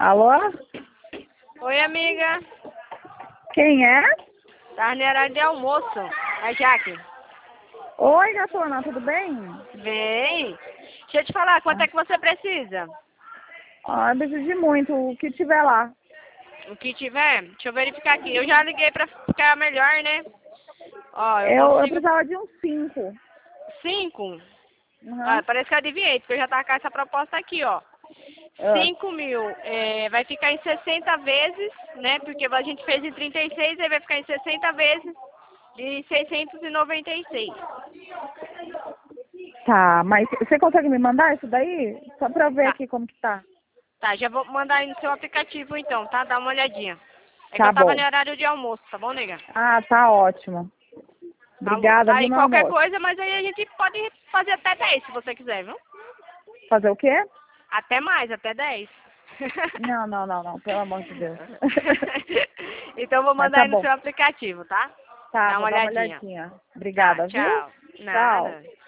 Alô? Oi, amiga. Quem é? Tá no horário de almoço. É Jaque. Oi, gatona, tudo bem? Bem. Deixa eu te falar, quanto é que você precisa? Eu preciso de muito, o que tiver lá. O que tiver, deixa eu verificar aqui. Eu já liguei pra ficar melhor, né? Ó, eu Eu consigo precisava de uns 5. 5. Uhum. Parece que eu adivinhei, porque eu já tava com essa proposta aqui, ó. 5.000 vai ficar em 60 vezes, né? Porque a gente fez em 36, aí vai ficar em 60 vezes de 696. Tá, mas você consegue me mandar isso daí? Só pra eu ver Tá, aqui como que tá. tá, já vou mandar aí no seu aplicativo então, tá? Dá uma olhadinha. É que Tá eu tava bom. no horário de almoço, tá bom, nega? Ah, tá ótimo. Tá bom. Obrigada, viu, Aí meu qualquer amor? coisa, mas aí a gente pode fazer até 10 se você quiser, viu? Fazer o quê? Até mais, até 10. Não, não, não, não, pelo amor de Deus. Então eu vou Mas mandar tá aí no bom. seu aplicativo, tá? Tá, Dá vou uma dar uma olhadinha. olhadinha. Tá, Obrigada, viu? tchau. Tchau. Nada.